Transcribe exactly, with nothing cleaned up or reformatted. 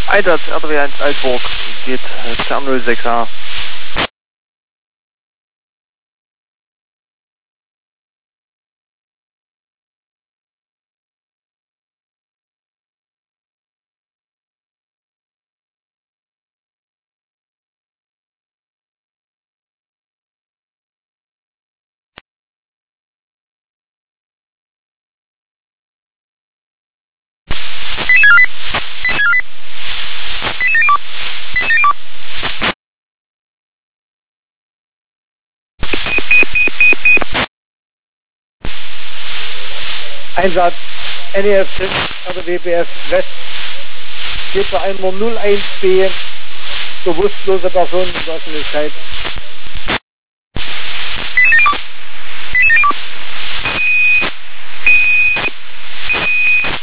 Einsatz R D W eins Eisburg, geht C null sechs H. Einsatz N E F fünf, R D W B F West, geht bei Einnummer null eins B, bewusstlose Person in der Öffentlichkeit.